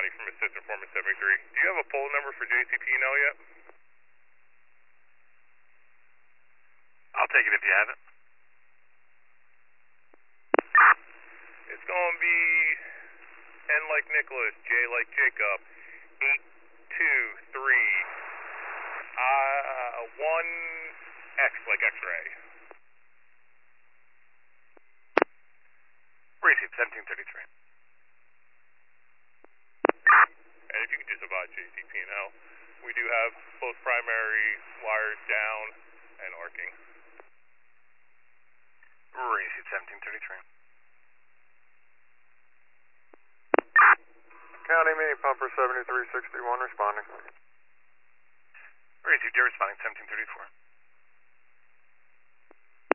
Johnny from Assistant Foreman 73. Do you have a poll number for JCP now yet? I'll take it if you have it. It's going to be N like Nicholas, J like Jacob, 823, 1X like X-ray. Received 1733. And if you could just advise JCP now, we do have both primary wires down and arcing. Received 1733. County mini pumper 7361 responding. Received, you're responding 1734.